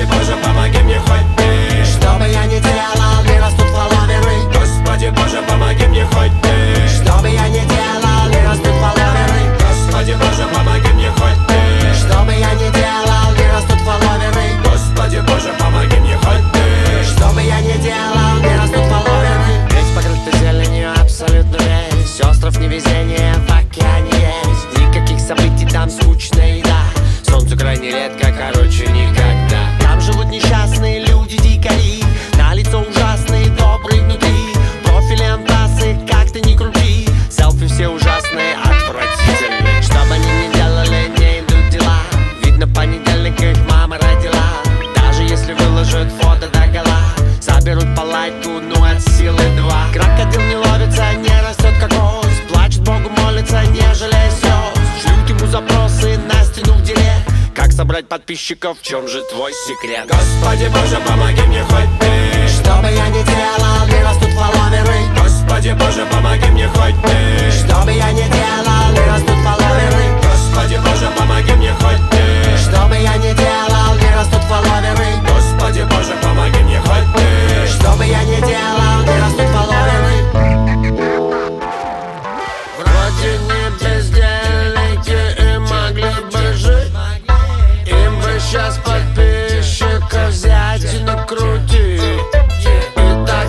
Боже, помоги мне хоть ты. Что бы я ни делал, не растут фолловеры. Господи Боже, помоги мне хоть ты. Что бы я ни делал, не растут фолловеры. Господи Боже, помоги мне хоть ты. Что бы я ни делал, не растут фолловеры. Господи Боже, помоги мне хоть ты. Что бы я ни делал, не растут фолловеры. Ведь покрыта зеленью абсолютно весь. Остров невезения в океане есть. Никаких событий, там скучная еда. Солнце крайне редко, короче, никогда. Там живут несчастные люди, дикари. На лицо ужасные, добрые внутри. Профили антасы, как ты ни крути. Селфи все ужасные, отвратительные. Что бы они ни делали, не идут дела. Видно, понедельник их мама родила. Даже если выложат фото догола, заберут по лайку, ну от силы два. Крокодил не ловится, не растет кокос. Плачет Богу, молится, не жалея слез. Шлют ему запросы на стену в директ. Как собрать подписчиков, в чем же твой секрет? Господи Боже, помоги мне хоть ты. Что бы я ни делал, не растут фолловеры.